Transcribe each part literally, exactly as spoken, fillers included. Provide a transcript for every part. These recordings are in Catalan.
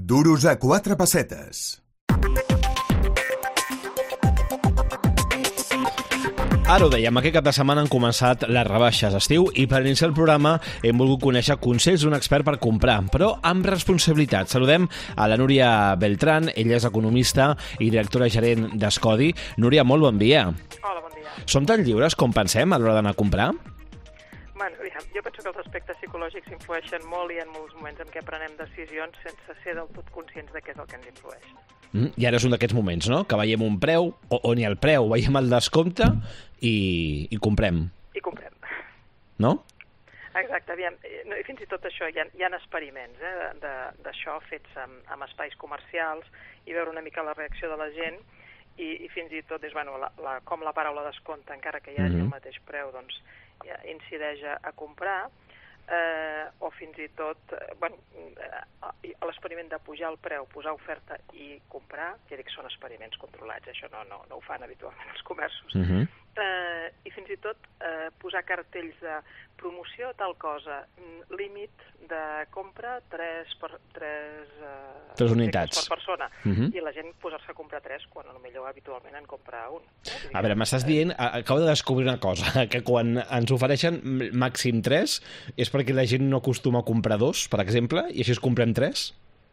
Duros a quatre pessetes. Ara ho dèiem, aquest cap de setmana han començat les rebaixes d'estiu i per iniciar el programa hem volgut conèixer consells d'un expert per comprar, però amb responsabilitat. Saludem a la Núria Beltrán, ella és economista i directora gerent d'Escodi. Núria, molt bon dia. Hola, bon dia. Som tan lliures com pensem a l'hora d'anar a comprar? Bueno, jo penso que els aspectes psicològics influeixen molt i hi ha molts moments en què prenem decisions sense ser del tot conscients de què és el que ens influeix. Mm, I ara és un d'aquests moments, no?, que veiem un preu, o, o ni el preu, veiem el descompte i, i comprem. I comprem. No? Exacte, aviam, i fins i tot això, hi ha, hi ha experiments eh, d'això fets amb, amb espais comercials i veure una mica la reacció de la gent i, i fins i tot és, bueno, la, la, com la paraula descompte, encara que hi hagi mm-hmm. el mateix preu, doncs ja incideix a, a comprar, eh, o fins i tot eh, bueno, eh, l'experiment de pujar el preu, posar oferta i comprar, ja dic, són experiments controlats, això no, no, no ho fan habitualment els comerços, mm-hmm. eh, i fins i tot eh, posar cartells de promoció, tal cosa, límit de compra tres per, tres, eh, tres unitats per persona, mm-hmm. i la gent posar-se a comprar tres quan potser habitualment en compra un. Eh? A veure, m'estàs dient, acabo de descobrir una cosa, que quan ens ofereixen màxim tres és perquè la gent no acostuma a comprar dos, per exemple, i així es comprem tres?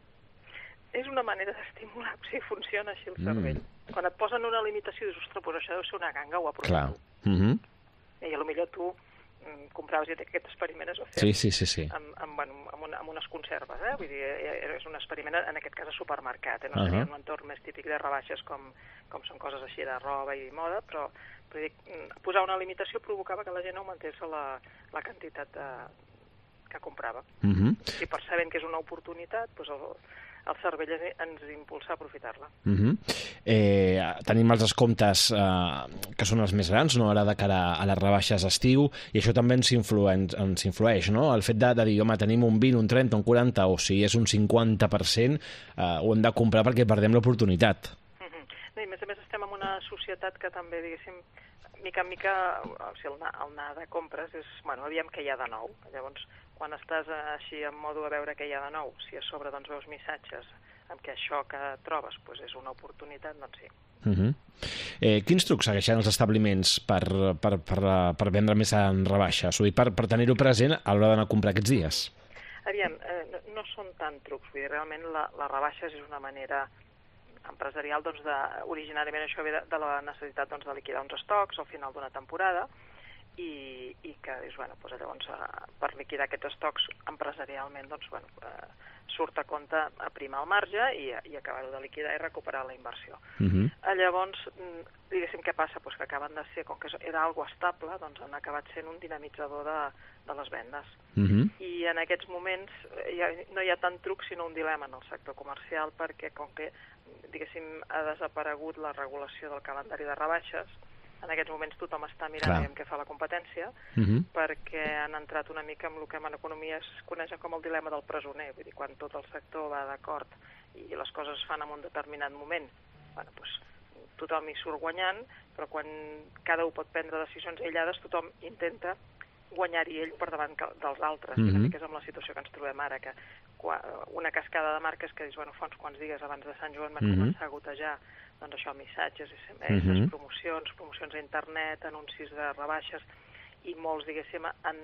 És una manera d'estimular, o sigui, funciona així el cervell. Mm. Quan et posen una limitació, dius, ostres, doncs això deu ser una ganga, ho aprofitar. Clar. Mm-hmm. I potser tu compraves, ja aquest experiment es va fer sí, sí, sí, sí. amb, amb, bueno, amb, una, amb unes conserves, eh? Vull dir, és un experiment, en aquest cas a supermercat, eh? No uh-huh. seria un entorn més típic de rebaixes com, com són coses així de roba i moda, però, però dic, posar una limitació provocava que la gent augmentés la, la quantitat de, que comprava. Uh-huh. I per sabent que és una oportunitat, doncs el, el cervell ens impulsa a aprofitar-la. Uh-huh. eh, tenim els descomptes eh, que són els més grans, no?, ara de cara a les rebaixes d'estiu, i això també ens, influen, ens influeix, no?, el fet de, de dir, home, tenim un vint, un trenta, un quaranta, o si és un cinquanta per cent, eh, ho hem de comprar perquè perdem l'oportunitat. Uh-huh. I a més a més estem en una societat que també, diguéssim, mica en mica, o sigui, el, anar, el anar de compres és, bueno, aviam què hi ha de nou. Llavors, quan estàs així en modo a veure què hi ha de nou, si a sobre doncs veus missatges amb què això que trobes doncs és una oportunitat, doncs sí. Uh-huh. eh, quins trucs segueixen els establiments per, per, per, per vendre més en rebaixes, o per, per tenir-ho present a l'hora d'anar a comprar aquests dies? Aviam, eh, no, no són tant trucs, vull dir, realment la, les rebaixes és una manera empresarial, doncs, de, originàriament això ve de, de la necessitat doncs, de liquidar uns estocs al final d'una temporada, i, i que dius, bueno, doncs llavors per liquidar aquests estocs empresarialment doncs, bueno, eh, surt a compte aprimar el marge i, i acabar-ho de liquidar i recuperar la inversió. Uh-huh. Llavors, diguéssim, què passa? Pues que acaben de ser, com que era algo estable, doncs han acabat sent un dinamitzador de, de les vendes. Uh-huh. I en aquests moments ja, no hi ha tant truc sinó un dilema en el sector comercial, perquè com que, diguéssim, ha desaparegut la regulació del calendari de rebaixes, en aquests moments tothom està mirant què fa la competència, uh-huh. perquè han entrat una mica amb el que en economia es coneix com el dilema del presoner, vull dir, quan tot el sector va d'acord i les coses es fan en un determinat moment, bueno, doncs, tothom hi surt guanyant, però quan cada un pot prendre decisions aïllades, tothom intenta guanyar-hi ell per davant dels altres, uh-huh. que és amb la situació que ens trobem ara, que una cascada de marques que dius, bueno, fa uns quants dies abans de Sant Joan van uh-huh. començar a gotejar doncs això, missatges, S M S, uh-huh. promocions, promocions a internet, anuncis de rebaixes, i molts, diguéssim, han,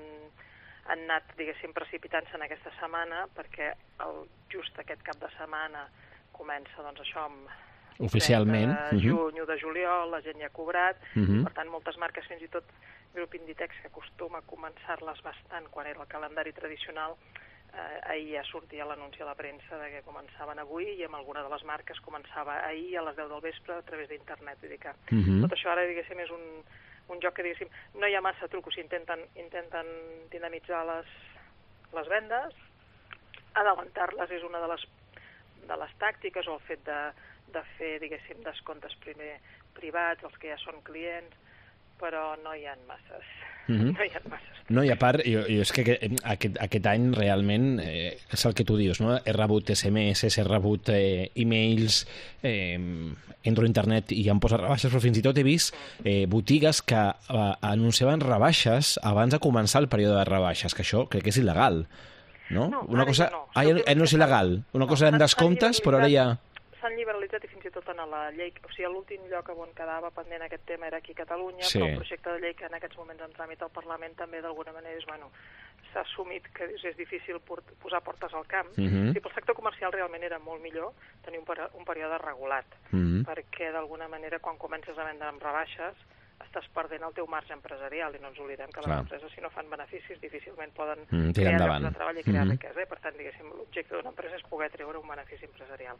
han anat, diguéssim, precipitant-se en aquesta setmana, perquè el, just aquest cap de setmana comença, doncs, això amb oficialment de juny o de juliol, la gent ja ha cobrat, uh-huh. per tant, moltes marques, fins i tot Grup Inditex, que acostuma a començar-les bastant quan era el calendari tradicional, Eh, ahir ja sortia l'anunci a la premsa de que començaven avui i amb alguna de les marques començava ahir a les deu del vespre a través d'internet. Vull dir que uh-huh. tot això ara, diguéssim, és un, un joc que, diguéssim, no hi ha massa truc, o sigui, intenten, intenten dinamitzar les, les vendes, adelantar-les és una de les, de les tàctiques, o el fet de, de fer, diguéssim, descomptes primer privats, els que ja són clients, però no hi ha masses. Mm-hmm. No hi ha masses. No, i a part, jo, jo és que aquest, aquest any realment eh, és el que tu dius, no? He rebut S M S, he rebut eh, e-mails, eh, entro a internet i ja em posa rebaixes, però fins i tot he vist eh, botigues que eh, anunciaven rebaixes abans de començar el període de rebaixes, que això crec que és il·legal. no? No, una ara cosa... ja no. Ah, ja no, eh, no és il·legal. Una No, cosa eren s'han- descomptes, s'han però ara ja... S'han liberalitzat i fins i tot en la llei... O sigui, l'últim lloc on quedava pendent aquest tema era aquí a Catalunya, Sí. però el projecte de llei que en aquests moments en tràmit al Parlament també d'alguna manera és, bueno, s'ha assumit que és, és difícil port posar portes al camp. Mhm. I pel sector comercial realment era molt millor tenir un, peri un període regulat, Mhm. perquè d'alguna manera quan comences a vendre amb rebaixes estàs perdent el teu marge empresarial i no ens oblidem que Clar. les empreses, si no fan beneficis, difícilment poden Mm, tirar crear endavant. llocs de treball i crear Mhm. riquesa. I, per tant, diguéssim, l'objecte d'una empresa és poder treure un benefici empresarial.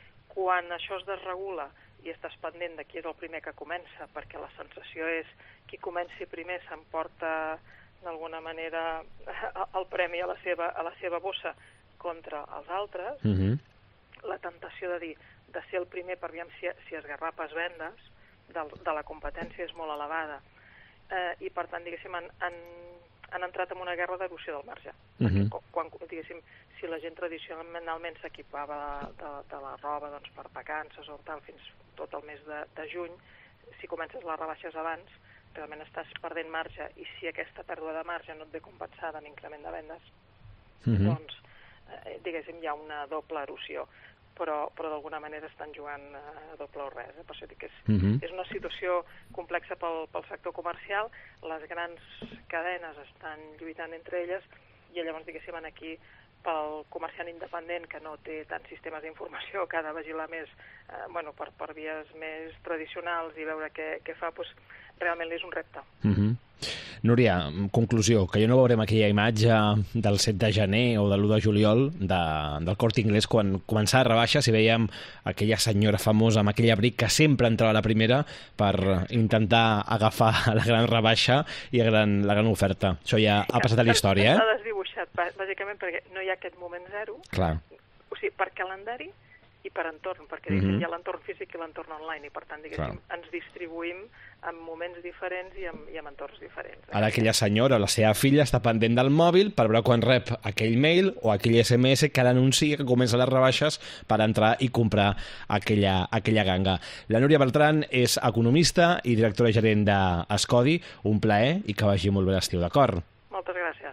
Quan això es desregula i estàs pendent de qui és el primer que comença, perquè la sensació és qui comenci primer s'emporta d'alguna manera el premi a la seva, a la seva bossa contra els altres, Mhm. la tentació de dir de ser el primer per veure si, si esgarrapes vendes de, de la competència és molt elevada. Eh, I, per tant, diguéssim, han, han, han entrat en una guerra d'erosió del marge. Mhm. Perquè quan, diguéssim, si la gent tradicionalment s'equipava de, de, de la roba doncs, per vacances o tal fins tot el mes de, de juny, si comences les rebaixes abans, realment estàs perdent marge, i si aquesta pèrdua de marge no et ve compensada amb increment de vendes, Mhm. doncs, eh, diguéssim, hi ha una doble erosió. Però, però d'alguna manera estan jugant a doble o res. Eh? Per això dic que és, Mhm. és una situació complexa pel, pel sector comercial, les grans cadenes estan lluitant entre elles, i llavors, diguéssim, aquí pel comerciant independent que no té tants sistemes d'informació, que ha de vigilar més eh, bueno, per, per vies més tradicionals i veure què, què fa, doncs, realment és un repte. Mhm. Núria, conclusió, que jo no veurem aquella imatge del set de gener o de l'u de juliol de, del Corte Inglés quan començava a rebaixes i veiem aquella senyora famosa amb aquell abric que sempre entrava a la primera per intentar agafar la gran rebaixa i la gran, la gran oferta. Això ja ha passat a la història, S'ha eh? desdibuixat, bà- bàsicament perquè no hi ha aquest moment zero, Clar. o sigui, per calendari i per entorn, perquè Mhm. diguéssim, hi ha l'entorn físic i l'entorn online, i per tant, diguéssim, Clar. ens distribuïm en moments diferents i en, i en entorns diferents. Ara aquella senyora, la seva filla, està pendent del mòbil per veure quan rep aquell mail o aquell S M S que l'anuncia que comença les rebaixes per entrar i comprar aquella, aquella ganga. La Núria Beltrán és economista i directora gerent d'Escodi. Un plaer i que vagi molt bé l'estiu, d'acord? Moltes gràcies.